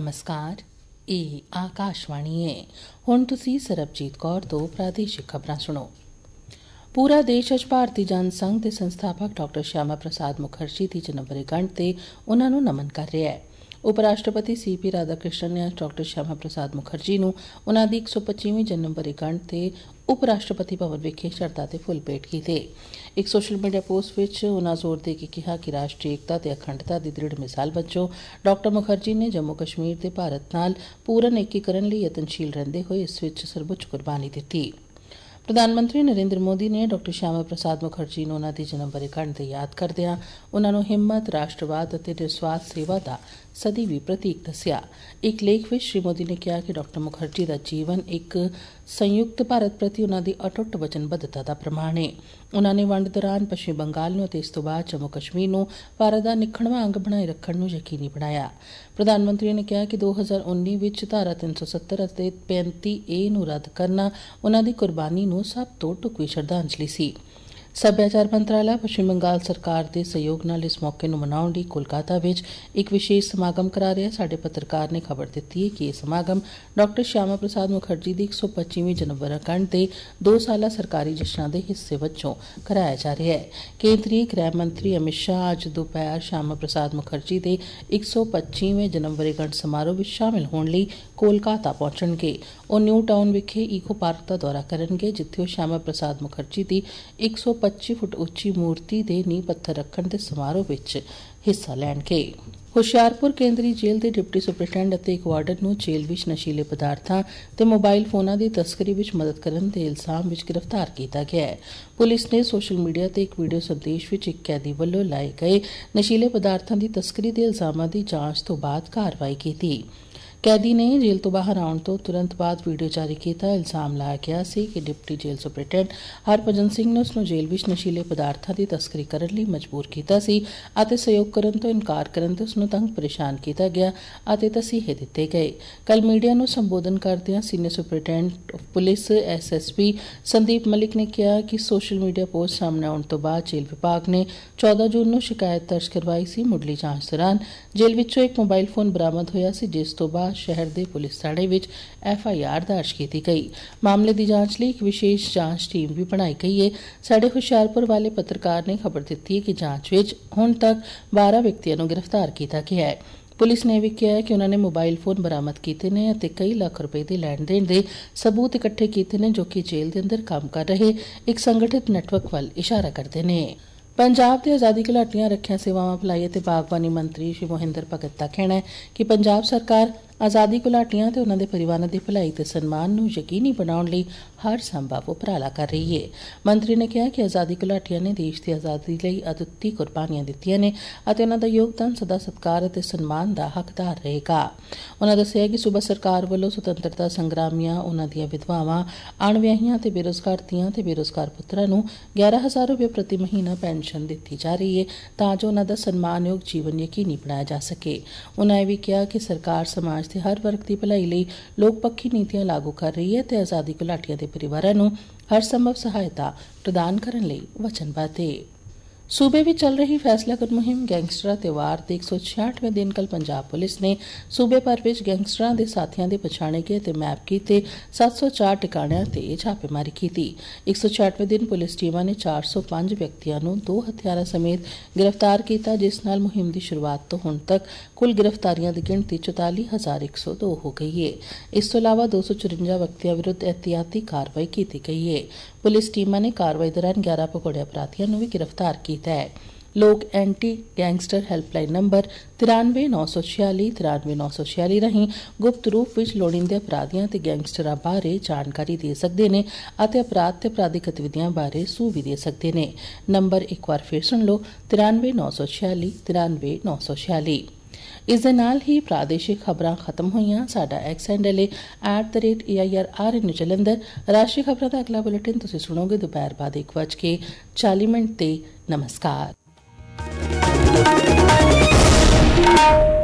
नमस्कार, ਇਹ ਆਕਾਸ਼ਵਾਣੀ ਹੈ। ਹੁਣ ਤੁਸੀਂ ਸਰਬਜੀਤ ਕੌਰ ਤੋਂ ਪ੍ਰਾਦੇਸ਼ਿਕ ਖਬਰਾਂ ਸੁਣੋ। ਪੂਰਾ ਦੇਸ਼ ਅੱਜ ਭਾਰਤੀ ਜਨ ਸੰਘ ਦੇ ਸੰਸਥਾਪਕ ਡਾਕਟਰ ਸ਼ਿਆਮਾ ਪ੍ਰਸਾਦ ਮੁਖਰਜੀ ਦੀ ਜਨਮ ਵਰ੍ਹੇਗੰਢ ਤੇ ਉਨ੍ਹਾਂ ਨੂੰ ਨਮਨ ਕਰ ਰਿਹਾ ਹੈ। ਉਪ ਰਾਸ਼ਟਰਪਤੀ CP ਰਾਧਾਕ੍ਰਿਸ਼ਨਨ ਨੇ ਅੱਜ ਡਾਕਟਰ ਸ਼ਿਆਮਾ ਪ੍ਰਸਾਦ ਮੁਖਰਜੀ ਨੂੰ ਉਨ੍ਹਾਂ ਦੀ 125ਵੀਂ ਜਨਮ ਵਰ੍ਹੇਗੰਢ ਤੇ ਉਪ ਰਾਸ਼ਟਰਪਤੀ ਭਵਨ ਵਿਖੇ ਸ਼ਰਧਾ ਤੇ ਫੁੱਲ ਭੇਟ ਕੀਤੇ। ਇੱਕ ਸੋਸ਼ਲ ਮੀਡੀਆ ਪੋਸਟ ਵਿੱਚ ਉਨ੍ਹਾਂ ਜ਼ੋਰ ਦੇ ਕੇ ਕਿਹਾ ਕਿ ਰਾਸ਼ਟਰੀ ਏਕਤਾ ਤੇ ਅਖੰਡਤਾ ਦੀ ਦ੍ਰਿੜ ਮਿਸਾਲ ਵਜੋਂ ਡਾਕਟਰ ਮੁਖਰਜੀ ਨੇ ਜੰਮੂ ਕਸ਼ਮੀਰ ਦੇ ਭਾਰਤ ਨਾਲ ਪੂਰਨ ਏਕੀਕਰਨ ਲਈ ਯਤਨਸ਼ੀਲ ਰਹਿੰਦੇ ਹੋਏ ਇਸ ਵਿੱਚ ਸਰਬਉੱਚ ਕੁਰਬਾਨੀ ਦਿੱਤੀ। ਪ੍ਰਧਾਨ ਮੰਤਰੀ ਨਰਿੰਦਰ ਮੋਦੀ ਨੇ ਡਾਕਟਰ ਸ਼ਿਆਮਾ ਪ੍ਰਸਾਦ ਮੁਖਰਜੀ ਨੂੰ ਉਨ੍ਹਾਂ ਦੀ ਜਨਮ ਵਰ੍ਹੇਗੰਢ ਤੇ ਯਾਦ ਕਰਦਿਆਂ ਉਨ੍ਹਾਂ ਨੂੰ ਹਿੰਮਤ, ਰਾਸ਼ਟਰਵਾਦ ਅਤੇ ਨਿਰਸਵਾਰਥ ਸੇਵਾ ਦਾ ਸਦੀਵੀ ਪ੍ਰਤੀਕ ਦੱਸਿਆ। ਇੱਕ ਲੇਖ ਵਿੱਚ ਸ਼੍ਰੀ ਮੋਦੀ ਨੇ ਕਿਹਾ ਕਿ ਡਾਕਟਰ ਮੁਖਰਜੀ ਦਾ ਜੀਵਨ ਇੱਕ ਸੰਯੁਕਤ ਭਾਰਤ ਪ੍ਰਤੀ ਉਨ੍ਹਾਂ ਦੀ ਅਟੁੱਟ ਵਚਨਬੱਧਤਾ ਦਾ ਪ੍ਰਮਾਣ ਹੈ। ਉਨ੍ਹਾਂ ਨੇ ਵੰਡ ਦੌਰਾਨ ਪੱਛਮੀ ਬੰਗਾਲ ਨੂੰ ਅਤੇ ਇਸ ਤੋਂ ਬਾਅਦ ਜੰਮੂ ਕਸ਼ਮੀਰ ਨੂੰ ਭਾਰਤ ਦਾ ਨਿਖੜਵਾਂ ਅੰਗ ਬਣਾਏ ਰੱਖਣ ਨੂੰ ਯਕੀਨੀ ਬਣਾਇਆ। ਪ੍ਰਧਾਨ ਮੰਤਰੀ ਨੇ ਕਿਹਾ ਕਿ 2019 ਵਿੱਚ ਧਾਰਾ 370 ਅਤੇ 35A ਨੂੰ ਰੱਦ ਕਰਨਾ ਉਨ੍ਹਾਂ ਦੀ ਕੁਰਬਾਨੀ ਨੂੰ ਸਭ ਤੋਂ ਢੁਕਵੀਂ ਸ਼ਰਧਾਂਜਲੀ ਸੀ। ਸੱਭਿਆਚਾਰ ਮੰਤਰਾਲਾ ਪੱਛਮੀ ਬੰਗਾਲ ਸਰਕਾਰ ਦੇ ਸਹਿਯੋਗ ਨਾਲ ਇਸ ਮੌਕੇ ਨੂੰ ਮਨਾਉਣ ਲਈ ਕੋਲਕਾਤਾ ਵਿੱਚ ਇੱਕ ਵਿਸ਼ੇਸ਼ ਸਮਾਗਮ ਕਰਾ ਰਿਹਾ। ਸਾਡੇ ਪੱਤਰਕਾਰ ਨੇ ਖਬਰ ਦਿੱਤੀ ਹੈ ਕਿ ਇਹ ਸਮਾਗਮ ਡਾਕਟਰ ਸ਼ਿਆਮਾ ਪ੍ਰਸਾਦ ਮੁਖਰਜੀ ਦੀ 125ਵੀਂ ਜਨਮ ਵਰ੍ਹੇਗੰਢ ਦੇ 2 ਸਾਲਾ ਸਰਕਾਰੀ ਜਸ਼ਨਾਂ ਦੇ ਹਿੱਸੇ ਵਜੋਂ ਕਰਾਇਆ ਜਾ ਰਿਹਾ ਹੈ। ਕੇਂਦਰੀ ਗ੍ਰਹਿ ਮੰਤਰੀ ਅਮਿਤ ਸ਼ਾਹ ਅੱਜ ਦੁਪਹਿਰ ਸ਼ਿਆਮਾ ਪ੍ਰਸਾਦ ਮੁਖਰਜੀ ਦੇ 125ਵੇਂ ਜਨਮ ਵਰ੍ਹੇਗੰਢ ਸਮਾਰੋਹ ਵਿੱਚ ਸ਼ਾਮਿਲ ਹੋਣ ਲਈ ਕੋਲਕਾਤਾ ਪਹੁੰਚਣਗੇ। ਉਹ ਨਿਊ ਟਾਊਨ ਵਿਖੇ ਈਕੋ ਪਾਰਕ ਦਾ ਦੌਰਾ ਕਰਨਗੇ, ਜਿੱਥੇ ਉਹ ਸ਼ਿਆਮਾ ਪ੍ਰਸਾਦ ਮੁਖਰਜੀ ਦੀ 125 ਫੁੱਟ ਉੱਚੀ ਮੂਰਤੀ ਦੇ ਨੀਂਹ ਪੱਥਰ ਰੱਖਣ ਦੇ ਸਮਾਰੋਹ ਵਿੱਚ ਹਿੱਸਾ ਲੈਣਗੇ। ਹੁਸ਼ਿਆਰਪੁਰ ਕੇਂਦਰੀ ਜੇਲ੍ਹ ਦੇ ਡਿਪਟੀ ਸੁਪਰਡੈਂਟ ਅਤੇ ਇੱਕ ਵਾਰਡਨ ਨੂੰ ਜੇਲ੍ਹ ਵਿੱਚ ਨਸ਼ੀਲੇ ਪਦਾਰਥਾਂ ਤੇ ਮੋਬਾਈਲ ਫੋਨਾਂ ਦੀ ਤਸਕਰੀ ਵਿੱਚ ਮਦਦ ਕਰਨ ਦੇ ਇਲਜ਼ਾਮ ਵਿੱਚ ਗ੍ਰਿਫਤਾਰ ਕੀਤਾ ਗਿਆ ਹੈ। ਪੁਲਿਸ ਨੇ ਸੋਸ਼ਲ ਮੀਡੀਆ ਤੇ ਇੱਕ ਵੀਡੀਓ ਸੰਦੇਸ਼ ਵਿੱਚ ਇੱਕ ਕੈਦੀ ਵੱਲੋਂ ਲਾਏ ਗਏ ਨਸ਼ੀਲੇ ਪਦਾਰਥਾਂ ਦੀ ਤਸਕਰੀ ਦੇ ਇਲਜ਼ਾਮਾਂ ਦੀ ਜਾਂਚ ਤੋਂ ਬਾਅਦ ਕਾਰਵਾਈ ਕੀਤੀ। ਕੈਦੀ ਨੇ ਜੇਲ੍ਹ ਤੋਂ ਬਾਹਰ ਆਉਣ ਤੋਂ ਤੁਰੰਤ ਬਾਅਦ ਵੀਡੀਓ ਜਾਰੀ ਕੀਤਾ। ਇਲਜ਼ਾਮ ਲਾਇਆ ਗਿਆ ਸੀ ਕਿ deputy jail superintendent Harbhajan Singh ਨੇ ਉਸ ਨੂੰ ਜੇਲ੍ਹ ਵਿੱਚ ਨਸ਼ੀਲੇ ਪਦਾਰਥਾਂ ਦੀ ਤਸਕਰੀ ਕਰਨ ਲਈ ਮਜਬੂਰ ਕੀਤਾ ਸੀ ਅਤੇ ਸਹਿਯੋਗ ਕਰਨ ਤੋਂ ਇਨਕਾਰ ਕਰਨ ਤੇ ਉਸ ਨੂੰ ਤੰਗ ਪਰੇਸ਼ਾਨ ਕੀਤਾ ਗਿਆ ਅਤੇ ਤਸੀਹੇ ਦਿੱਤੇ ਗਏ। ਕੱਲ੍ਹ ਮੀਡੀਆ ਨੂੰ ਸੰਬੋਧਨ ਕਰਦਿਆਂ senior superintendent police SSP Sandeep Malik ਨੇ ਕਿਹਾ ਕਿ ਸੋਸ਼ਲ ਮੀਡੀਆ ਪੋਸਟ ਸਾਹਮਣੇ ਆਉਣ ਤੋਂ ਬਾਅਦ ਜੇਲ੍ਹ ਵਿਭਾਗ ਨੇ 14 ਜੂਨ ਨੂੰ ਸ਼ਿਕਾਇਤ ਦਰਜ ਕਰਵਾਈ ਸੀ। ਮੁੱਢਲੀ ਜਾਂਚ ਦੌਰਾਨ ਜੇਲ੍ਹ ਵਿੱਚੋਂ ਇੱਕ ਮੋਬਾਈਲ ਫੋਨ ਬਰਾਮਦ ਹੋਇਆ ਸੀ, ਜਿਸ ਤੋਂ ਬਾਅਦ ਸ਼ਹਿਰ ਦੇ ਪੁਲਿਸ ਥਾਣੇ ਵਿੱਚ FIR ਦਰਜ ਕੀਤੀ ਗਈ। ਮਾਮਲੇ ਦੀ ਜਾਂਚ ਲਈ ਇੱਕ ਵਿਸ਼ੇਸ਼ ਜਾਂਚ ਟੀਮ ਵੀ ਬਣਾਈ ਗਈ ਹੈ। ਸਾਡੇ ਹੁਸ਼ਿਆਰਪੁਰ ਵਾਲੇ ਪੱਤਰਕਾਰ ਨੇ ਖਬਰ ਦਿੱਤੀ ਹੈ ਕਿ ਜਾਂਚ ਵਿੱਚ ਹੁਣ ਤੱਕ 12 ਵਿਅਕਤੀਆਂ ਨੂੰ ਗ੍ਰਿਫਤਾਰ ਕੀਤਾ ਗਿਆ ਹੈ। ਪੁਲਿਸ ਨੇ ਵੀ ਕਿਹਾ ਹੈ ਕਿ ਉਨ੍ਹਾਂ ਨੇ ਮੋਬਾਈਲ ਫੋਨ ਬਰਾਮਦ ਕੀਤੇ ਨੇ ਅਤੇ ਕਈ ਲੱਖ ਰੁਪਏ ਦੇ ਲੈਣ ਦੇਣ ਦੇ ਸਬੂਤ ਇਕੱਠੇ ਕੀਤੇ ਨੇ, ਜੋ ਕਿ ਜੇਲ੍ਹ ਦੇ ਅੰਦਰ ਕੰਮ ਕਰ ਰਹੇ ਇੱਕ ਸੰਗਠਿਤ ਨੈਟਵਰਕ ਵੱਲ ਇਸ਼ਾਰਾ ਕਰਦੇ ਨੇ। ਪੰਜਾਬ ਦੇ ਆਜ਼ਾਦੀ ਘੁਲਾਟੀਆਂ, ਰੱਖਿਆ ਸੇਵਾਵਾਂ, ਭਲਾਈ ਅਤੇ ਬਾਗਬਾਨੀ ਮੰਤਰੀ ਸ਼੍ਰੀ ਮੋਹਿੰਦਰ ਭਗਤ ਦਾ ਕਹਿਣਾ ਹੈ ਕਿ ਪੰਜਾਬ ਸਰਕਾਰ ਆਜ਼ਾਦੀ ਘੁਲਾਟੀਆਂ ਤੇ ਉਨ੍ਹਾਂ ਦੇ ਪਰਿਵਾਰਾਂ ਦੀ ਭਲਾਈ ਤੇ ਸਨਮਾਨ ਨੂੰ ਯਕੀਨੀ ਬਣਾਉਣ ਲਈ ਹਰ ਸੰਭਵ ਉਪਰਾਲਾ ਕਰ ਰਹੀ ਹੈ। ਮੰਤਰੀ ਨੇ ਕਿਹਾ ਕਿ ਆਜ਼ਾਦੀ ਘੁਲਾਟੀਆਂ ਨੇ ਦੇਸ਼ ਦੀ ਆਜ਼ਾਦੀ ਲਈ ਅਦੁੱਤੀ ਕੁਰਬਾਨੀਆਂ ਦਿੱਤੀਆਂ ਨੇ ਅਤੇ ਉਨ੍ਹਾਂ ਦਾ ਯੋਗਦਾਨ ਸਦਾ ਸਤਿਕਾਰ ਅਤੇ ਸਨਮਾਨ ਦਾ ਹੱਕਦਾਰ ਰਹੇਗਾ। ਉਨ੍ਹਾਂ ਦੱਸਿਆ ਕਿ ਸੂਬਾ ਸਰਕਾਰ ਵੱਲੋਂ ਸੁਤੰਤਰਤਾ ਸੰਗਰਾਮੀਆਂ, ਉਨ੍ਹਾਂ ਦੀਆਂ ਵਿਧਵਾਵਾਂ, ਅਣਵਿਆਹੀਆਂ ਤੇ ਬੇਰੁਜ਼ਗਾਰ ਧੀਆਂ ਤੇ ਬੇਰੁਜ਼ਗਾਰ ਪੁੱਤਰਾਂ ਨੂੰ 11,000 ਰੁਪਏ ਪ੍ਰਤੀ ਮਹੀਨਾ ਪੈਨਸ਼ਨ ਦਿੱਤੀ ਜਾ ਰਹੀ ਹੈ ਤਾਂ ਜੋ ਉਨ੍ਹਾਂ ਦਾ ਸਨਮਾਨਯੋਗ ਜੀਵਨ ਯਕੀਨੀ ਬਣਾਇਆ ਜਾ ਸਕੇ। ਉਨ੍ਹਾਂ ਇਹ ਵੀ ਕਿਹਾ ਕਿ ਸਰਕਾਰ ਸਮਾਜ ਦੇ ਹਰ ਵਰਗ ਦੀ ਭਲਾਈ ਲਈ ਲੋਕ ਪੱਖੀ ਨੀਤੀਆਂ ਲਾਗੂ ਕਰ ਰਹੀ ਹੈ ਤੇ ਆਜ਼ਾਦੀ ਘੁਲਾਟੀਆਂ ਦੇ ਪਰਿਵਾਰਾਂ ਨੂੰ ਹਰ ਸੰਭਵ ਸਹਾਇਤਾ ਪ੍ਰਦਾਨ ਕਰਨ ਲਈ ਵਚਨਬੱਧ ਹੈ। ਸੂਬੇ ਵਿੱਚ ਚੱਲ ਰਹੀ ਫੈਸਲਾਕੁਨ ਮੁਹਿੰਮ ਗੈਂਗਸਟਰਾਂ ਤੇ ਵਾਰ ਦੇ 166ਵੇਂ ਦਿਨ ਕੱਲ੍ਹ ਪੰਜਾਬ ਪੁਲਿਸ ਨੇ ਸੂਬੇ ਭਰ ਵਿੱਚ ਗੈਂਗਸਟਰਾਂ ਦੇ ਸਾਥੀਆਂ ਦੇ ਪਛਾਣੇ ਗਏ ਤੇ ਮੈਪ ਕੀਤੇ 704 ਟਿਕਾਣਿਆਂ ਤੇ ਛਾਪੇਮਾਰੀ ਕੀਤੀ। 166ਵੇਂ ਦਿਨ ਪੁਲਿਸ ਟੀਮਾਂ ਨੇ 405 ਵਿਅਕਤੀਆਂ ਨੂੰ 2 ਹਥਿਆਰਾਂ ਸਮੇਤ ਗ੍ਰਿਫਤਾਰ ਕੀਤਾ, ਜਿਸ ਨਾਲ ਮੁਹਿੰਮ ਦੀ ਸ਼ੁਰੂਆਤ ਤੋਂ ਹੁਣ ਤੱਕ ਕੁੱਲ ਗ੍ਰਿਫਤਾਰੀਆਂ ਦੀ ਗਿਣਤੀ 44,102 ਹੋ ਗਈ ਹੈ। ਇਸ ਤੋਂ ਇਲਾਵਾ 254 ਵਿਅਕਤੀਆਂ ਵਿਰੁੱਧ ਇਹਤਿਆਤੀ ਕਾਰਵਾਈ ਕੀਤੀ ਗਈ ਹੈ। ਪੁਲਿਸ ਟੀਮਾਂ ਨੇ ਕਾਰਵਾਈ ਦੌਰਾਨ 11 ਭਗੌੜੇ ਅਪਰਾਧੀਆਂ ਨੂੰ ਵੀ ਗ੍ਰਿਫਤਾਰ ਕੀਤਾ ਹੈ। ਲੋਕ ਐਂਟੀ ਗੈਂਗਸਟਰ ਹੈਲਪਲਾਈਨ ਨੰਬਰ 93,946 93,946 ਰਾਹੀਂ ਗੁਪਤ ਰੂਪ ਵਿੱਚ ਲੋੜੀਂਦੇ ਅਪਰਾਧੀਆਂ ਤੇ ਗੈਂਗਸਟਰਾਂ ਬਾਰੇ ਜਾਣਕਾਰੀ ਦੇ ਸਕਦੇ ਨੇ ਅਤੇ ਅਪਰਾਧ ਤੇ ਅਪਰਾਧਿਕ ਗਤੀਵਿਧੀਆਂ ਬਾਰੇ ਸੂਹ ਵੀ ਦੇ ਸਕਦੇ ਨੇ। ਨੰਬਰ ਇੱਕ ਵਾਰ ਫਿਰ ਸੁਣ ਲਓ, 93,946 93,946। ਇਸ ਦੇ ਨਾਲ ਹੀ ਪ੍ਰਾਦੇਸ਼ਿਕ ਖਬਰਾਂ ਖਤਮ ਹੋਈਆਂ। ਸਾਡਾ X ਹੈਂਡਲ @AIRRN ਜਲੰਧਰ। ਰਾਸ਼ਟਰੀ ਖਬਰਾਂ ਦਾ ਅਗਲਾ ਬੁਲੇਟਿਨ ਤੁਸੀਂ ਸੁਣੋਗੇ ਦੁਪਹਿਰ ਬਾਅਦ 1:40 ਤੇ। ਨਮਸਕਾਰ।